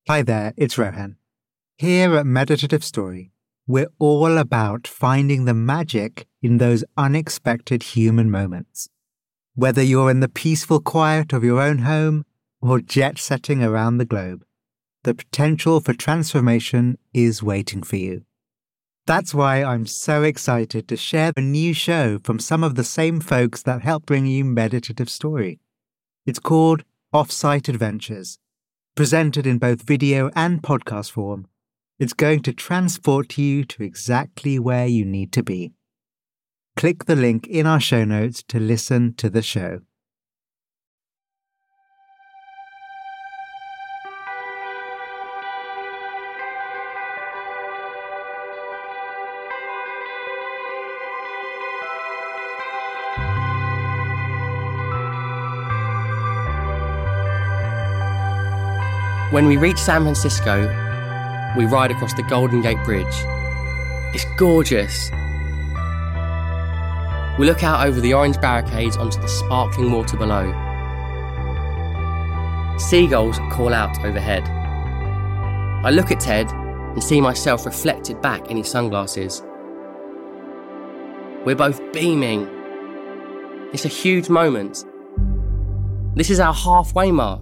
Hi there, it's Rohan. Here at Meditative Story, we're all about finding the magic in those unexpected human moments. Whether you're in the peaceful quiet of your own home or jet-setting around the globe, the potential for transformation is waiting for you. That's why I'm so excited to share a new show from some of the same folks that help bring you Meditative Story. It's called Offsite Adventures. Presented in both video and podcast form, it's going to transport you to exactly where you need to be. Click the link in our show notes to listen to the show. When we reach San Francisco, we ride across the Golden Gate Bridge. It's gorgeous. We look out over the orange barricades onto the sparkling water below. Seagulls call out overhead. I look at Ted and see myself reflected back in his sunglasses. We're both beaming. It's a huge moment. This is our halfway mark.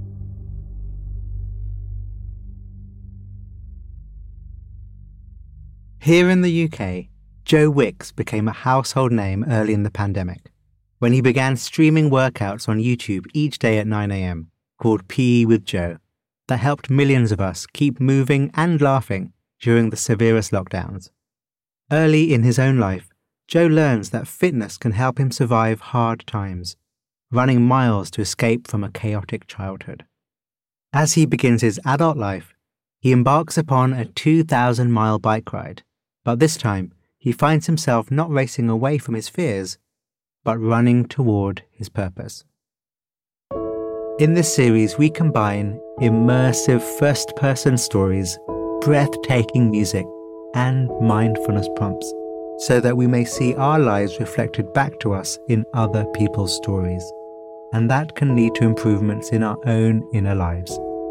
Here in the UK, Joe Wicks became a household name early in the pandemic, when he began streaming workouts on YouTube each day at 9 a.m, called PE with Joe, that helped millions of us keep moving and laughing during the severest lockdowns. Early in his own life, Joe learns that fitness can help him survive hard times, running miles to escape from a chaotic childhood. As he begins his adult life, he embarks upon a 2,000-mile bike ride. But this time, he finds himself not racing away from his fears, but running toward his purpose. In this series, we combine immersive first-person stories, breathtaking music, and mindfulness prompts, so that we may see our lives reflected back to us in other people's stories, and that can lead to improvements in our own inner lives.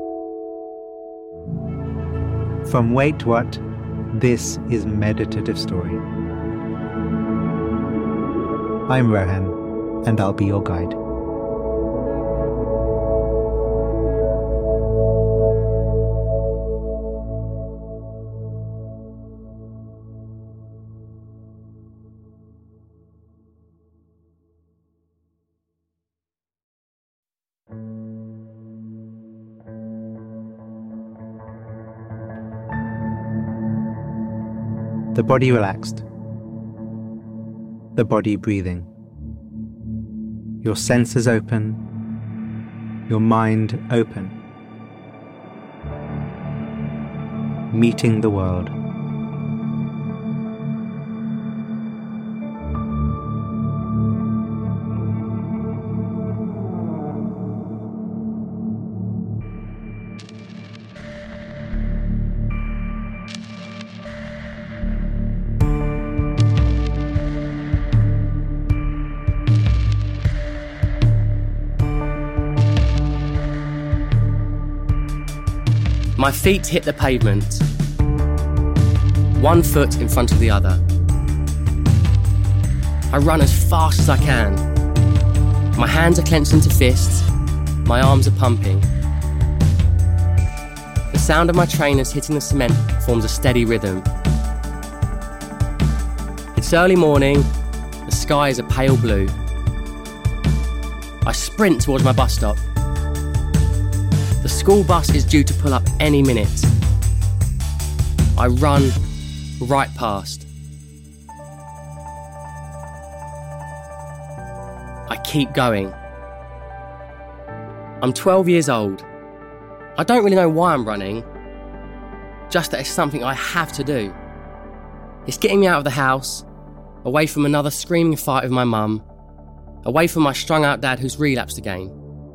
From Wait What? This is Meditative Story. I'm Rohan, and I'll be your guide. The body relaxed. The body breathing. Your senses open. Your mind open. Meeting the world. My feet hit the pavement, one foot in front of the other. I run as fast as I can. My hands are clenched into fists, my arms are pumping. The sound of my trainers hitting the cement forms a steady rhythm. It's early morning, the sky is a pale blue. I sprint towards my bus stop. The school bus is due to pull up any minute. I run right past. I keep going. I'm 12 years old. I don't really know why I'm running, just that it's something I have to do. It's getting me out of the house, away from another screaming fight with my mum, away from my strung out dad who's relapsed again.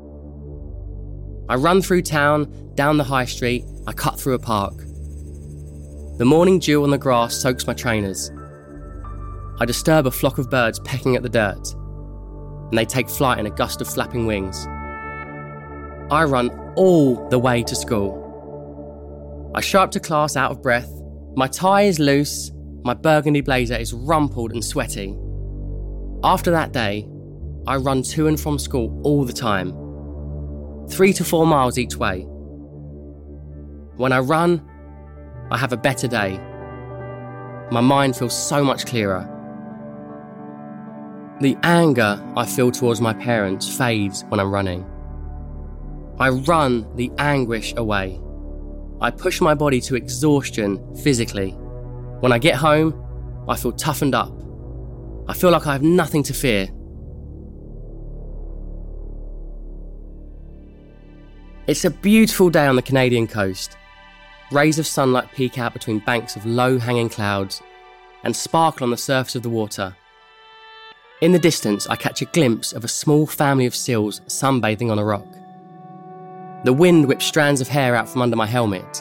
I run through town, down the high street, I cut through a park. The morning dew on the grass soaks my trainers. I disturb a flock of birds pecking at the dirt, and they take flight in a gust of flapping wings. I run all the way to school. I show up to class out of breath. My tie is loose. My burgundy blazer is rumpled and sweaty. After that day, I run to and from school all the time, 3 to 4 miles each way. When I run, I have a better day. My mind feels so much clearer. The anger I feel towards my parents fades when I'm running. I run the anguish away. I push my body to exhaustion physically. When I get home, I feel toughened up. I feel like I have nothing to fear. It's a beautiful day on the Canadian coast. Rays of sunlight peek out between banks of low-hanging clouds and sparkle on the surface of the water. In the distance, I catch a glimpse of a small family of seals sunbathing on a rock. The wind whips strands of hair out from under my helmet.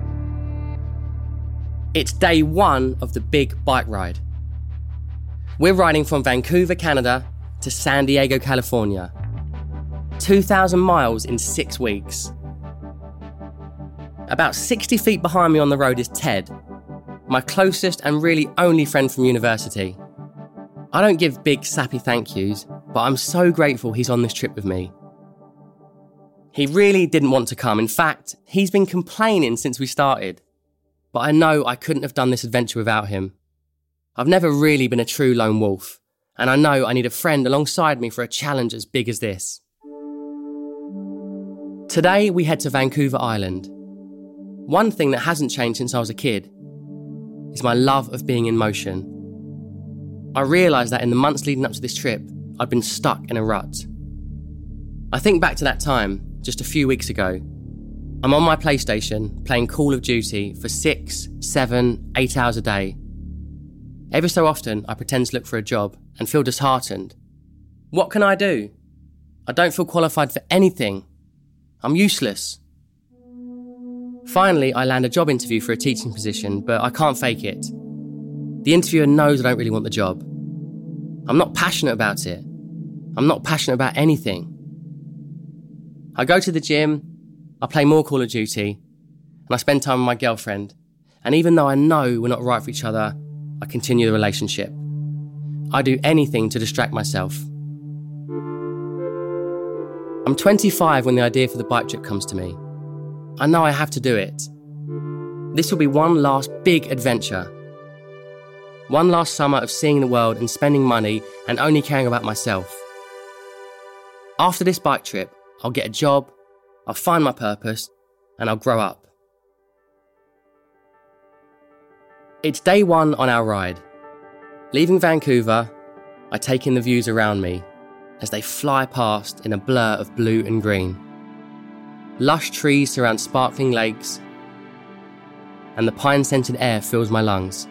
It's day 1 of the big bike ride. We're riding from Vancouver, Canada to San Diego, California. 2,000 miles in 6 weeks. About 60 feet behind me on the road is Ted, my closest and really only friend from university. I don't give big sappy thank yous, but I'm so grateful he's on this trip with me. He really didn't want to come. In fact, he's been complaining since we started. But I know I couldn't have done this adventure without him. I've never really been a true lone wolf, and I know I need a friend alongside me for a challenge as big as this. Today we head to Vancouver Island. One thing that hasn't changed since I was a kid is my love of being in motion. I realised that in the months leading up to this trip, I'd been stuck in a rut. I think back to that time, just a few weeks ago. I'm on my PlayStation playing Call of Duty for 6, 7, 8 hours a day. Every so often, I pretend to look for a job and feel disheartened. What can I do? I don't feel qualified for anything. I'm useless. Finally, I land a job interview for a teaching position, but I can't fake it. The interviewer knows I don't really want the job. I'm not passionate about it. I'm not passionate about anything. I go to the gym, I play more Call of Duty, and I spend time with my girlfriend. And even though I know we're not right for each other, I continue the relationship. I do anything to distract myself. I'm 25 when the idea for the bike trip comes to me. I know I have to do it. This will be one last big adventure. One last summer of seeing the world and spending money and only caring about myself. After this bike trip, I'll get a job, I'll find my purpose, and I'll grow up. It's day 1 on our ride. Leaving Vancouver, I take in the views around me as they fly past in a blur of blue and green. Lush trees surround sparkling lakes, and the pine-scented air fills my lungs.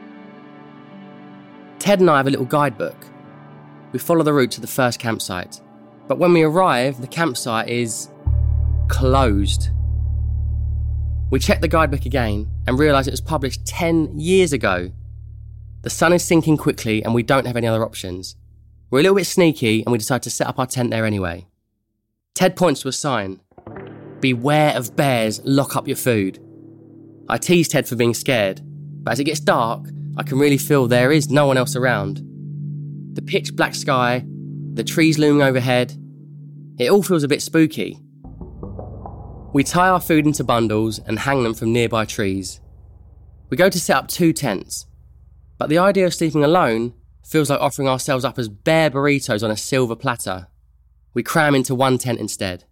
Ted and I have a little guidebook. We follow the route to the first campsite. But when we arrive, the campsite is closed. We check the guidebook again and realise it was published 10 years ago. The sun is sinking quickly and we don't have any other options. We're a little bit sneaky and we decide to set up our tent there anyway. Ted points to a sign. Beware of bears, lock up your food. I tease Ted for being scared, but as it gets dark, I can really feel there is no one else around. The pitch black sky, the trees looming overhead, it all feels a bit spooky. We tie our food into bundles and hang them from nearby trees. We go to set up 2 tents, but the idea of sleeping alone feels like offering ourselves up as bear burritos on a silver platter. We cram into 1 tent instead.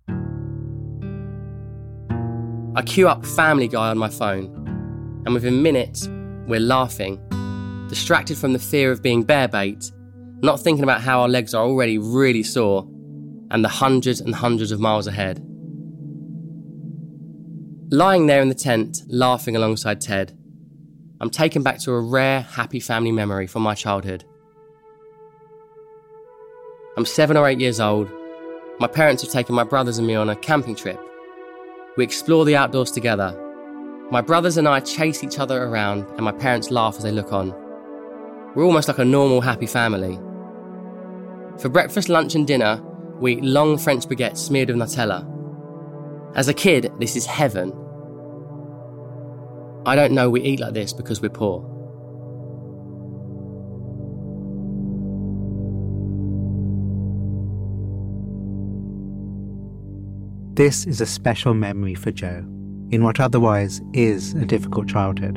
I queue up Family Guy on my phone, and within minutes, we're laughing, distracted from the fear of being bear bait, not thinking about how our legs are already really sore, and the hundreds and hundreds of miles ahead. Lying there in the tent, laughing alongside Ted, I'm taken back to a rare, happy family memory from my childhood. I'm 7 or 8 years old. My parents have taken my brothers and me on a camping trip. We explore the outdoors together. My brothers and I chase each other around and my parents laugh as they look on. We're almost like a normal, happy family. For breakfast, lunch and dinner, we eat long French baguettes smeared with Nutella. As a kid, this is heaven. I don't know we eat like this because we're poor. This is a special memory for Joe, in what otherwise is a difficult childhood.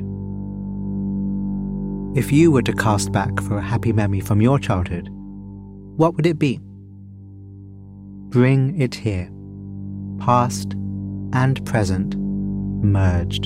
If you were to cast back for a happy memory from your childhood, what would it be? Bring it here, past and present merged.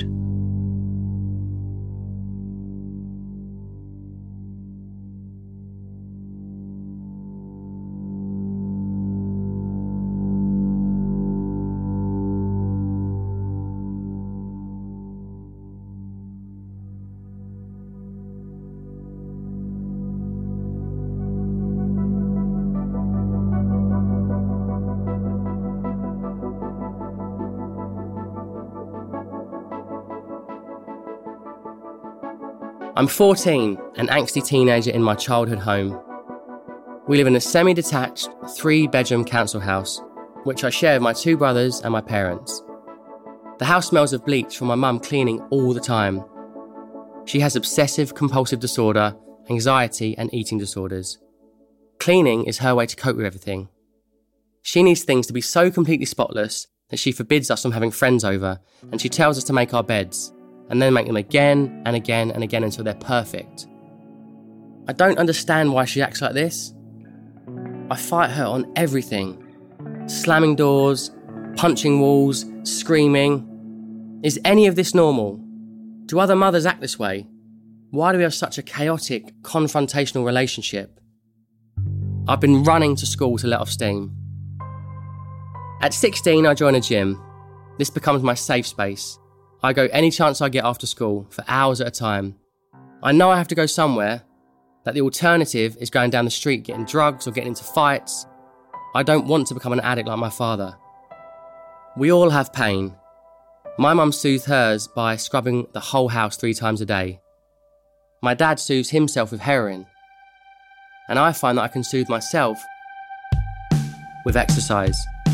I'm 14, an angsty teenager in my childhood home. We live in a semi-detached, 3-bedroom council house, which I share with my 2 brothers and my parents. The house smells of bleach from my mum cleaning all the time. She has obsessive compulsive disorder, anxiety and eating disorders. Cleaning is her way to cope with everything. She needs things to be so completely spotless that she forbids us from having friends over, and she tells us to make our beds, and then make them again and again and again until they're perfect. I don't understand why she acts like this. I fight her on everything. Slamming doors, punching walls, screaming. Is any of this normal? Do other mothers act this way? Why do we have such a chaotic, confrontational relationship? I've been running to school to let off steam. At 16, I join a gym. This becomes my safe space. I go any chance I get after school, for hours at a time. I know I have to go somewhere, that the alternative is going down the street getting drugs or getting into fights. I don't want to become an addict like my father. We all have pain. My mum soothes hers by scrubbing the whole house 3 times a day. My dad soothes himself with heroin. And I find that I can soothe myself with exercise.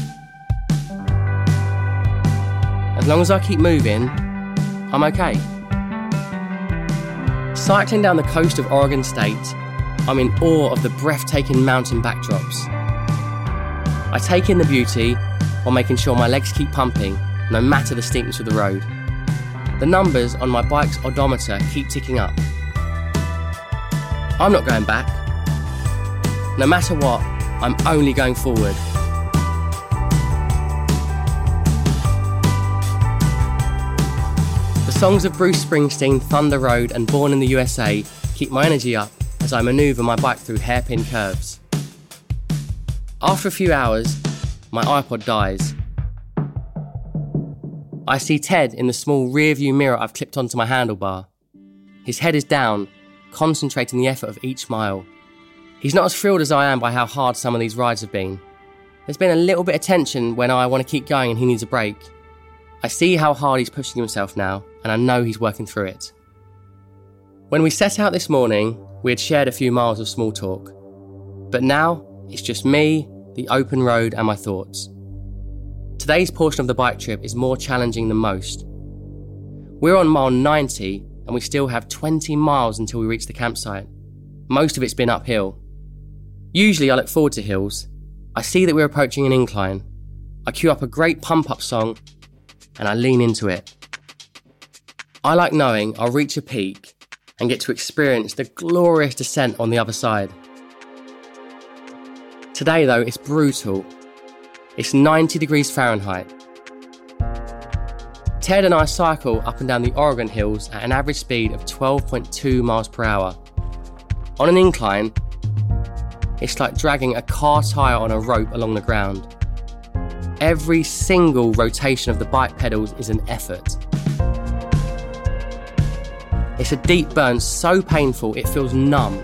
As long as I keep moving, I'm okay. Cycling down the coast of Oregon State, I'm in awe of the breathtaking mountain backdrops. I take in the beauty while making sure my legs keep pumping, no matter the steepness of the road. The numbers on my bike's odometer keep ticking up. I'm not going back. No matter what, I'm only going forward. The songs of Bruce Springsteen, Thunder Road and Born in the USA keep my energy up as I manoeuvre my bike through hairpin curves. After a few hours, my iPod dies. I see Ted in the small rear-view mirror I've clipped onto my handlebar. His head is down, concentrating the effort of each mile. He's not as thrilled as I am by how hard some of these rides have been. There's been a little bit of tension when I want to keep going and he needs a break. I see how hard he's pushing himself now, and I know he's working through it. When we set out this morning, we had shared a few miles of small talk. But now, it's just me, the open road and my thoughts. Today's portion of the bike trip is more challenging than most. We're on mile 90 and we still have 20 miles until we reach the campsite. Most of it's been uphill. Usually I look forward to hills. I see that we're approaching an incline. I cue up a great pump-up song and I lean into it. I like knowing I'll reach a peak and get to experience the glorious descent on the other side. Today though, it's brutal. It's 90 degrees Fahrenheit. Ted and I cycle up and down the Oregon hills at an average speed of 12.2 miles per hour. On an incline, it's like dragging a car tyre on a rope along the ground. Every single rotation of the bike pedals is an effort. It's a deep burn so painful it feels numb.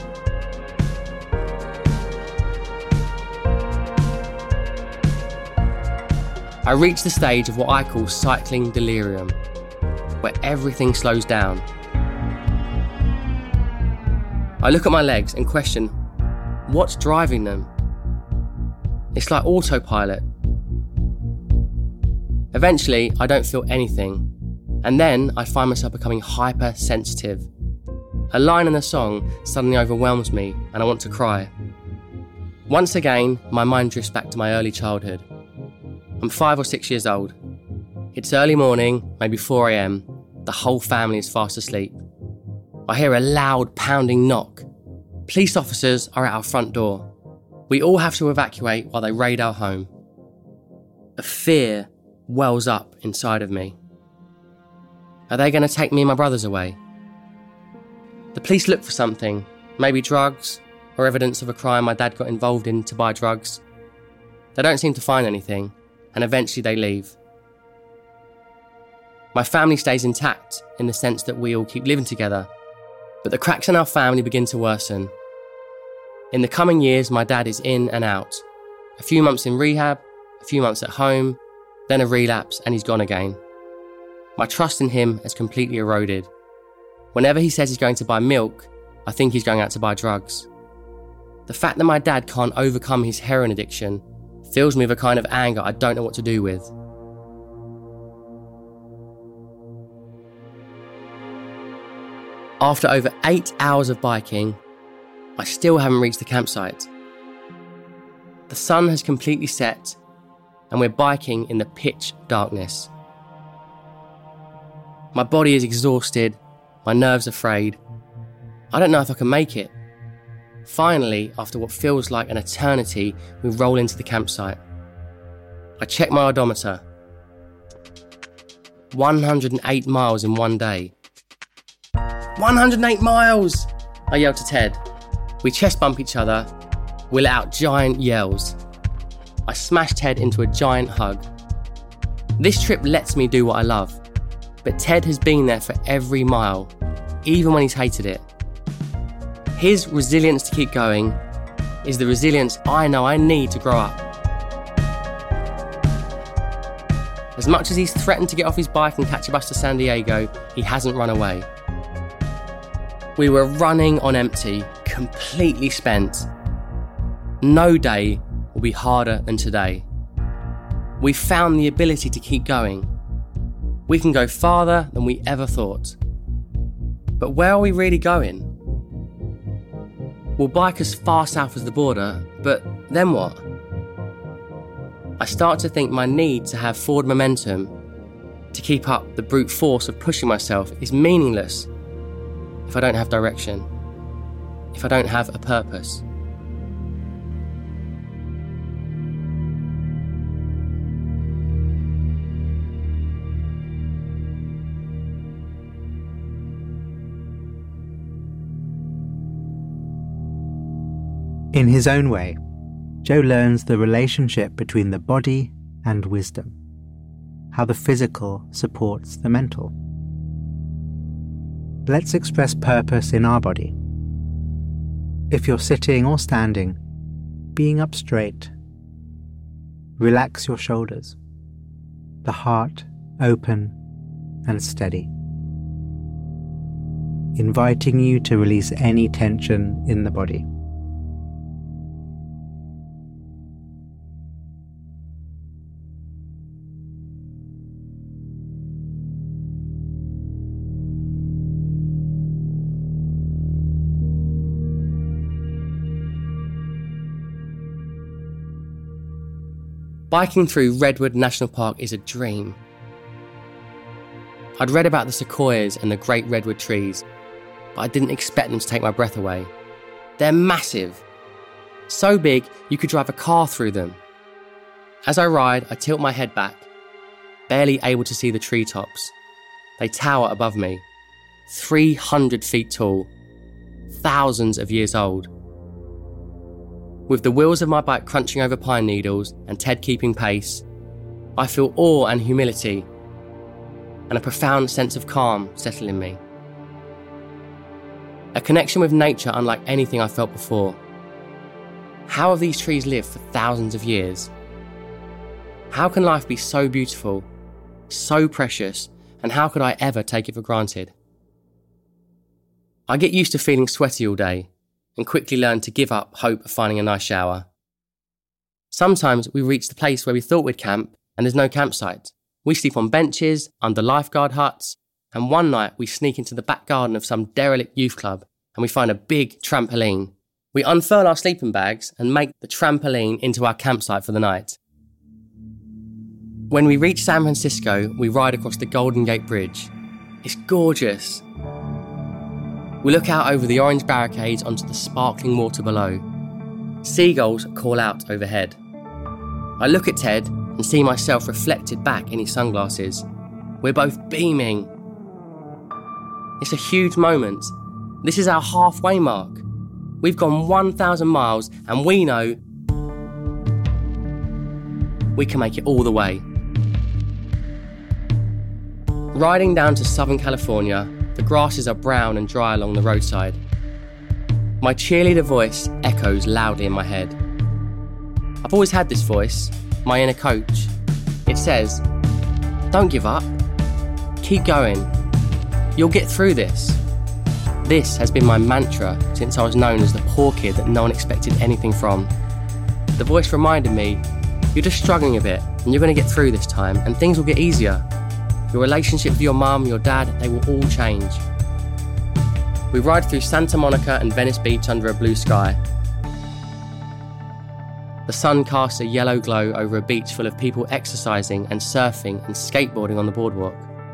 I reach the stage of what I call cycling delirium, where everything slows down. I look at my legs and question, what's driving them? It's like autopilot. Eventually, I don't feel anything. And then I find myself becoming hypersensitive. A line in a song suddenly overwhelms me and I want to cry. Once again, my mind drifts back to my early childhood. I'm 5 or 6 years old. It's early morning, maybe 4 a.m. The whole family is fast asleep. I hear a loud pounding knock. Police officers are at our front door. We all have to evacuate while they raid our home. A fear wells up inside of me. Are they going to take me and my brothers away? The police look for something, maybe drugs or evidence of a crime my dad got involved in to buy drugs. They don't seem to find anything, and eventually they leave. My family stays intact in the sense that we all keep living together, but the cracks in our family begin to worsen. In the coming years, my dad is in and out. A few months in rehab, a few months at home, then a relapse, and he's gone again. My trust in him has completely eroded. Whenever he says he's going to buy milk, I think he's going out to buy drugs. The fact that my dad can't overcome his heroin addiction fills me with a kind of anger I don't know what to do with. After over 8 hours of biking, I still haven't reached the campsite. The sun has completely set, and we're biking in the pitch darkness. My body is exhausted, my nerves are frayed. I don't know if I can make it. Finally, after what feels like an eternity, we roll into the campsite. I check my odometer. 108 miles in one day. 108 miles! I yell to Ted. We chest bump each other. We let out giant yells. I smash Ted into a giant hug. This trip lets me do what I love. But Ted has been there for every mile, even when he's hated it. His resilience to keep going is the resilience I know I need to grow up. As much as he's threatened to get off his bike and catch a bus to San Diego, he hasn't run away. We were running on empty, completely spent. No day will be harder than today. We found the ability to keep going. We can go farther than we ever thought. But where are we really going? We'll bike as far south as the border, but then what? I start to think my need to have forward momentum to keep up the brute force of pushing myself is meaningless if I don't have direction, if I don't have a purpose. In his own way, Joe learns the relationship between the body and wisdom, how the physical supports the mental. Let's express purpose in our body. If you're sitting or standing, being up straight, relax your shoulders, the heart open and steady, inviting you to release any tension in the body. Biking through Redwood National Park is a dream. I'd read about the sequoias and the great redwood trees, but I didn't expect them to take my breath away. They're massive. So big you could drive a car through them. As I ride, I tilt my head back, barely able to see the treetops. They tower above me, 300 feet tall, thousands of years old. With the wheels of my bike crunching over pine needles and Ted keeping pace, I feel awe and humility, and a profound sense of calm settle in me. A connection with nature unlike anything I felt before. How have these trees lived for thousands of years? How can life be so beautiful, so precious, and how could I ever take it for granted? I get used to feeling sweaty all day, and quickly learn to give up hope of finding a nice shower. Sometimes we reach the place where we thought we'd camp and there's no campsite. We sleep on benches, under lifeguard huts, and one night we sneak into the back garden of some derelict youth club and we find a big trampoline. We unfurl our sleeping bags and make the trampoline into our campsite for the night. When we reach San Francisco, we ride across the Golden Gate Bridge. It's gorgeous. We look out over the orange barricades onto the sparkling water below. Seagulls call out overhead. I look at Ted and see myself reflected back in his sunglasses. We're both beaming. It's a huge moment. This is our halfway mark. We've gone 1,000 miles and we know we can make it all the way. Riding down to Southern California, the grasses are brown and dry along the roadside. My cheerleader voice echoes loudly in my head. I've always had this voice, my inner coach. It says, "Don't give up. Keep going. You'll get through this." This has been my mantra since I was known as the poor kid that no one expected anything from. The voice reminded me, you're just struggling a bit and you're going to get through this time and things will get easier. Your relationship with your mum, your dad, they will all change. We ride through Santa Monica and Venice Beach under a blue sky. The sun casts a yellow glow over a beach full of people exercising and surfing and skateboarding on the boardwalk.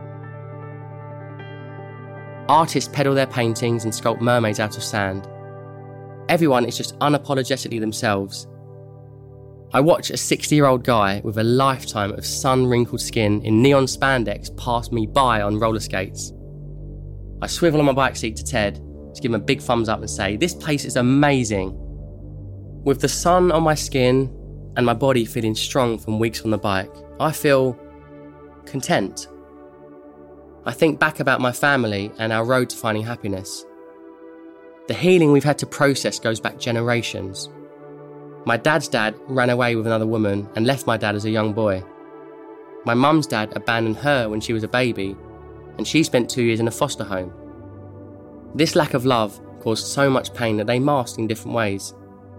Artists pedal their paintings and sculpt mermaids out of sand. Everyone is just unapologetically themselves. I watch a 60-year-old guy with a lifetime of sun-wrinkled skin in neon spandex pass me by on roller skates. I swivel on my bike seat to Ted to give him a big thumbs up and say, "This place is amazing." With the sun on my skin and my body feeling strong from weeks on the bike, I feel content. I think back about my family and our road to finding happiness. The healing we've had to process goes back generations. My dad's dad ran away with another woman and left my dad as a young boy. My mum's dad abandoned her when she was a baby, and she spent 2 years in a foster home. This lack of love caused so much pain that they masked in different ways.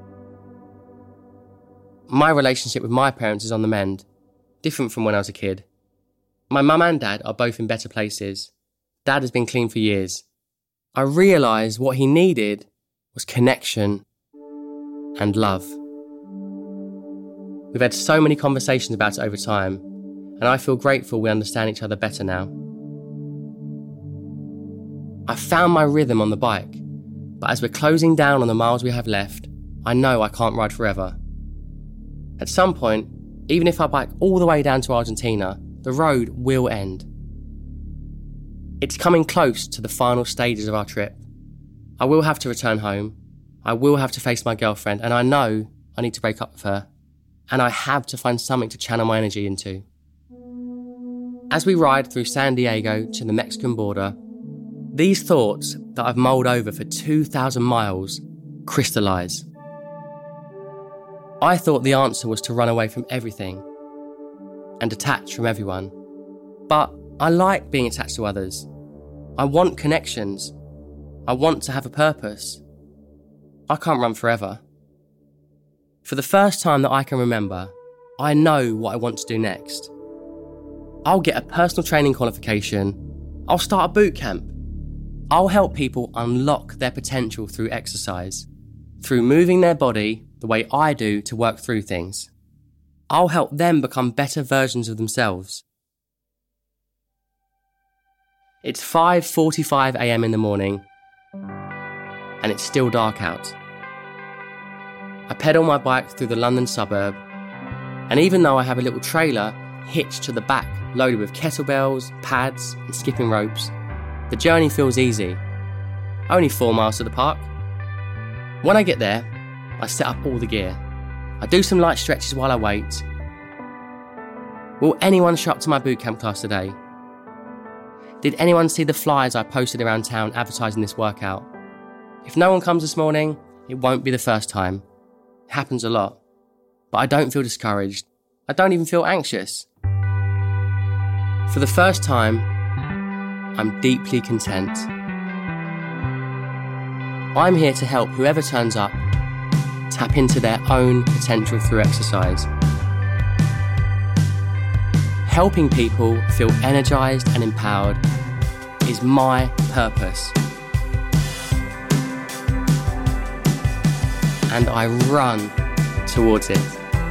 My relationship with my parents is on the mend, different from when I was a kid. My mum and dad are both in better places. Dad has been clean for years. I realised what he needed was connection and love. We've had so many conversations about it over time, and I feel grateful we understand each other better now. I found my rhythm on the bike, but as we're closing down on the miles we have left, I know I can't ride forever. At some point, even if I bike all the way down to Argentina, the road will end. It's coming close to the final stages of our trip. I will have to return home. I will have to face my girlfriend, and I know I need to break up with her. And I have to find something to channel my energy into. As we ride through San Diego to the Mexican border, these thoughts that I've mulled over for 2,000 miles crystallise. I thought the answer was to run away from everything and detach from everyone. But I like being attached to others. I want connections. I want to have a purpose. I can't run forever. For the first time that I can remember, I know what I want to do next. I'll get a personal training qualification. I'll start a boot camp. I'll help people unlock their potential through exercise, through moving their body the way I do to work through things. I'll help them become better versions of themselves. It's 5:45 a.m. in the morning, and it's still dark out. I pedal my bike through the London suburb, and even though I have a little trailer hitched to the back loaded with kettlebells, pads and skipping ropes, the journey feels easy. Only 4 miles to the park. When I get there, I set up all the gear. I do some light stretches while I wait. Will anyone show up to my bootcamp class today? Did anyone see the flyers I posted around town advertising this workout? If no one comes this morning, it won't be the first time. It happens a lot. But I don't feel discouraged. I don't even feel anxious. For the first time, I'm deeply content. I'm here to help whoever turns up tap into their own potential through exercise. Helping people feel energised and empowered is my purpose. And I run towards it.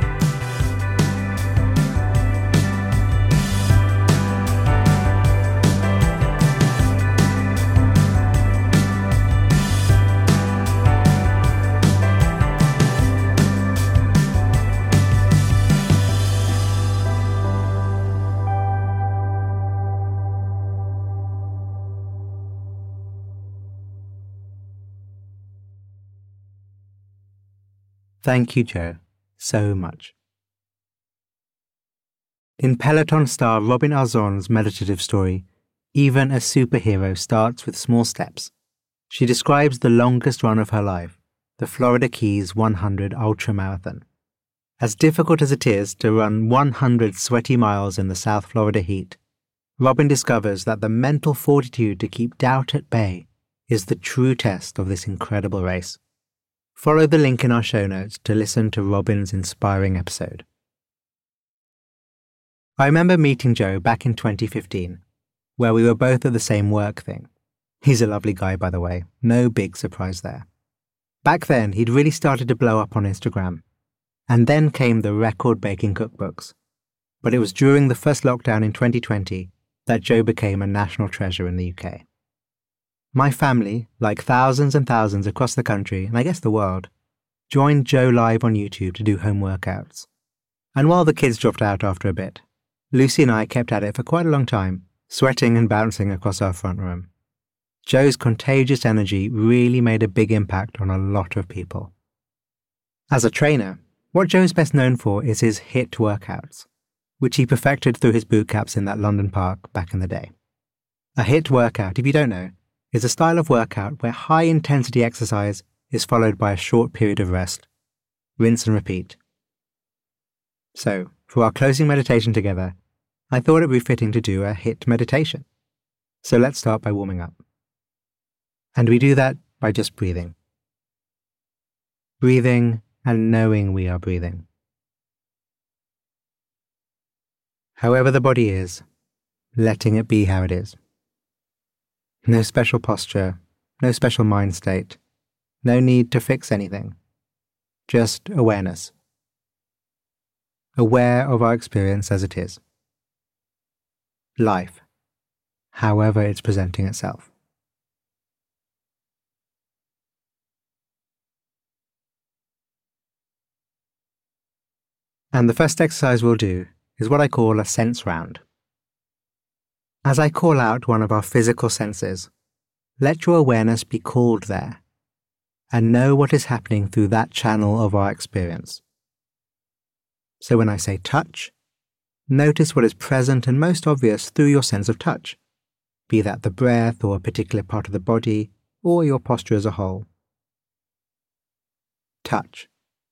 Thank you, Joe, so much. In Peloton star Robin Arzon's meditative story, even a superhero starts with small steps. She describes the longest run of her life, the Florida Keys 100 Ultramarathon. As difficult as it is to run 100 sweaty miles in the South Florida heat, Robin discovers that the mental fortitude to keep doubt at bay is the true test of this incredible race. Follow the link in our show notes to listen to Robin's inspiring episode. I remember meeting Joe back in 2015, where we were both at the same work thing. He's a lovely guy, by the way, no big surprise there. Back then, he'd really started to blow up on Instagram. And then came the record-breaking cookbooks. But it was during the first lockdown in 2020 that Joe became a national treasure in the UK. My family, like thousands and thousands across the country, and I guess the world, joined Joe live on YouTube to do home workouts. And while the kids dropped out after a bit, Lucy and I kept at it for quite a long time, sweating and bouncing across our front room. Joe's contagious energy really made a big impact on a lot of people. As a trainer, what Joe's best known for is his HIIT workouts, which he perfected through his boot camps in that London park back in the day. A HIIT workout, if you don't know, is a style of workout where high-intensity exercise is followed by a short period of rest. Rinse and repeat. So, for our closing meditation together, I thought it would be fitting to do a HIIT meditation. So let's start by warming up. And we do that by just breathing. Breathing and knowing we are breathing. However the body is, letting it be how it is. No special posture, no special mind state, no need to fix anything. Just awareness. Aware of our experience as it is. Life, however it's presenting itself. And the first exercise we'll do is what I call a sense round. As I call out one of our physical senses, let your awareness be called there, and know what is happening through that channel of our experience. So when I say touch, notice what is present and most obvious through your sense of touch, be that the breath or a particular part of the body or your posture as a whole. Touch.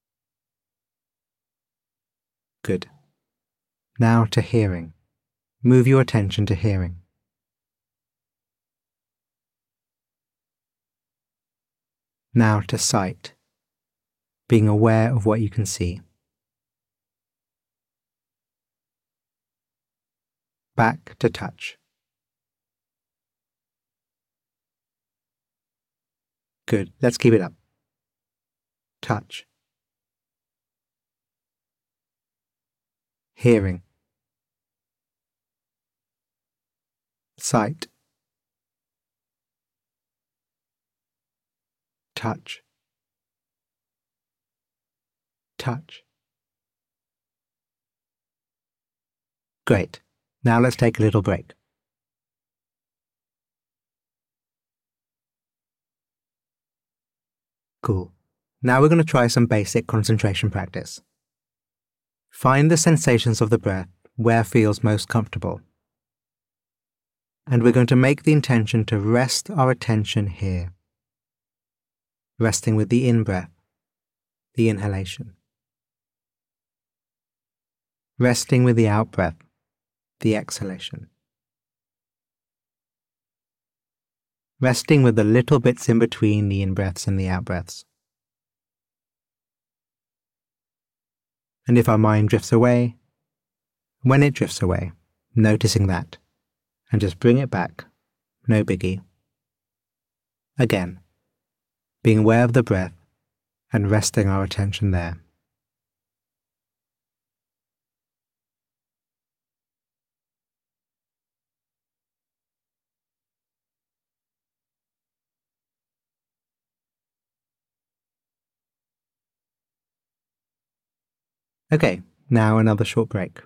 Good. Now to hearing. Move your attention to hearing. Now to sight, being aware of what you can see. Back to touch. Good, let's keep it up. Touch. Hearing. Sight. Touch. Touch. Great. Now let's take a little break. Cool. Now we're going to try some basic concentration practice. Find the sensations of the breath where feels most comfortable. And we're going to make the intention to rest our attention here. Resting with the in-breath, the inhalation. Resting with the out-breath, the exhalation. Resting with the little bits in between the in-breaths and the out-breaths. And if our mind drifts away, when it drifts away, noticing that, and just bring it back, no biggie. Again, being aware of the breath and resting our attention there. Okay, now another short break.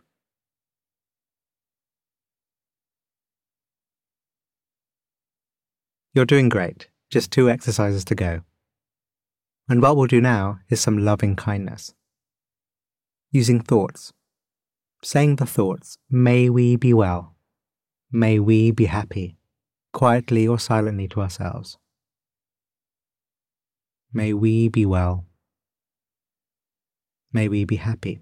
You're doing great, just 2 exercises to go. And what we'll do now is some loving kindness. Using thoughts. Saying the thoughts, may we be well, may we be happy, quietly or silently to ourselves. May we be well, may we be happy.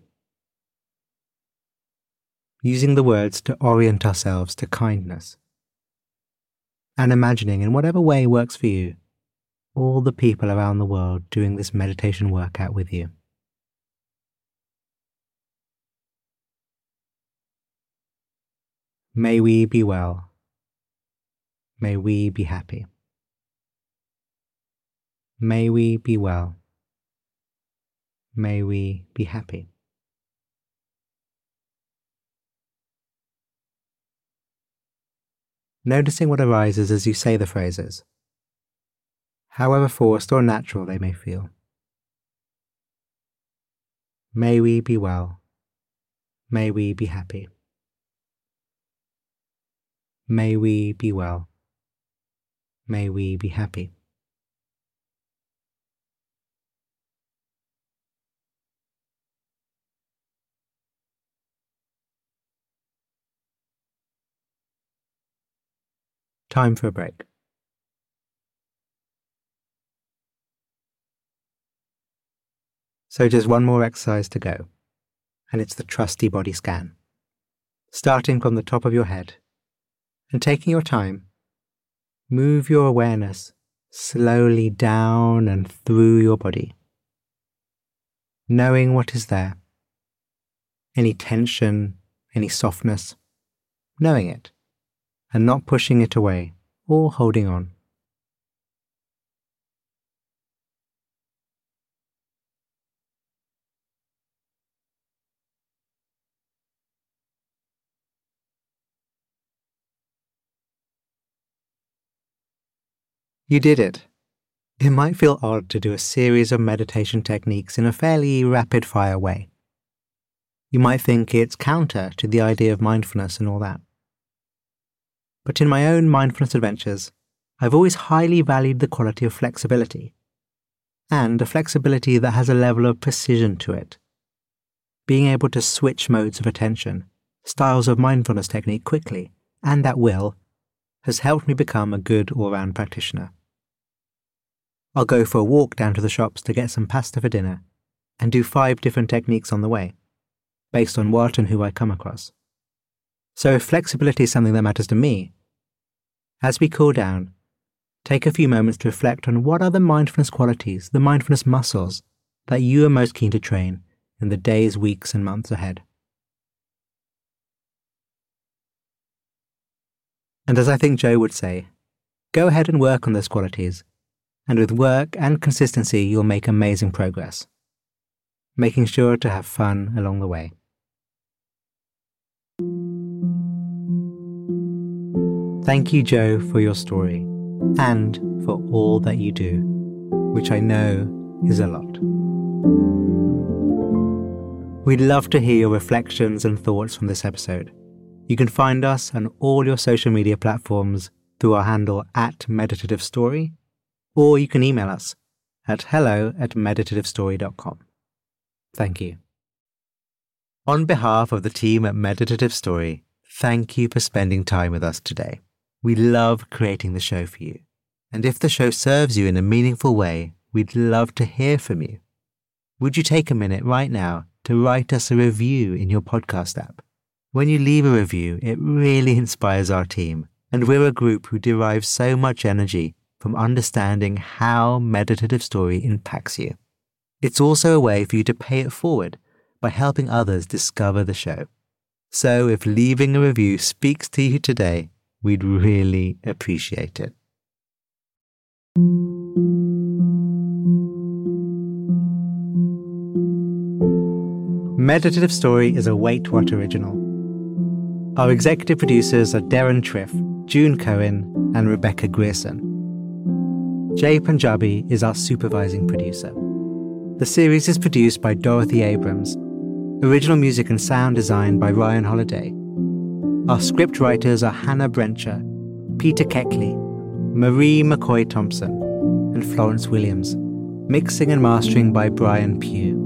Using the words to orient ourselves to kindness. And imagining, in whatever way works for you, all the people around the world doing this meditation workout with you. May we be well. May we be happy. May we be well. May we be happy. Noticing what arises as you say the phrases, however forced or natural they may feel. May we be well. May we be happy. May we be well. May we be happy. Time for a break. So just one more exercise to go, and it's the trusty body scan. Starting from the top of your head, and taking your time, move your awareness slowly down and through your body, knowing what is there, any tension, any softness, knowing it, and not pushing it away or holding on. You did it. It might feel odd to do a series of meditation techniques in a fairly rapid-fire way. You might think it's counter to the idea of mindfulness and all that. But in my own mindfulness adventures, I've always highly valued the quality of flexibility, and a flexibility that has a level of precision to it. Being able to switch modes of attention, styles of mindfulness technique quickly, and at will, has helped me become a good all-round practitioner. I'll go for a walk down to the shops to get some pasta for dinner, and do 5 different techniques on the way, based on what and who I come across. So if flexibility is something that matters to me, as we cool down, take a few moments to reflect on what are the mindfulness qualities, the mindfulness muscles, that you are most keen to train in the days, weeks, and months ahead. And as I think Joe would say, go ahead and work on those qualities, and with work and consistency you'll make amazing progress, making sure to have fun along the way. Thank you, Joe, for your story, and for all that you do, which I know is a lot. We'd love to hear your reflections and thoughts from this episode. You can find us on all your social media platforms through our handle @meditativestory, or you can email us at hello@meditativestory.com. Thank you. On behalf of the team at Meditative Story, thank you for spending time with us today. We love creating the show for you. And if the show serves you in a meaningful way, we'd love to hear from you. Would you take a minute right now to write us a review in your podcast app? When you leave a review, it really inspires our team, and we're a group who derives so much energy from understanding how Meditative Story impacts you. It's also a way for you to pay it forward by helping others discover the show. So if leaving a review speaks to you today, we'd really appreciate it. Meditative Story is a Wait What original. Our executive producers are Darren Triff, June Cohen, and Rebecca Grierson. Jay Punjabi is our supervising producer. The series is produced by Dorothy Abrams. Original music and sound design by Ryan Holiday. Our script writers are Hannah Brencher, Peter Keckley, Marie McCoy Thompson, and Florence Williams. Mixing and mastering by Brian Pugh.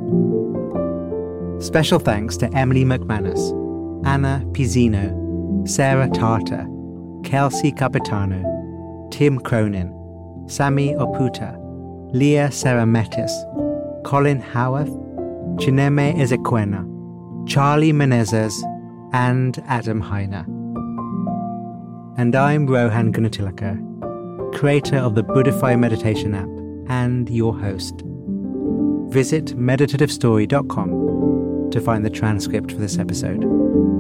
Special thanks to Emily McManus, Anna Pizzino, Sarah Tartar, Kelsey Capitano, Tim Cronin, Sami Oputa, Leah Sarametis, Colin Howarth, Chineme Ezekwena, Charlie Menezes, and Adam Heiner. And I'm Rohan Gunatilaka, creator of the Buddhify meditation app and your host. Visit meditativestory.com to find the transcript for this episode.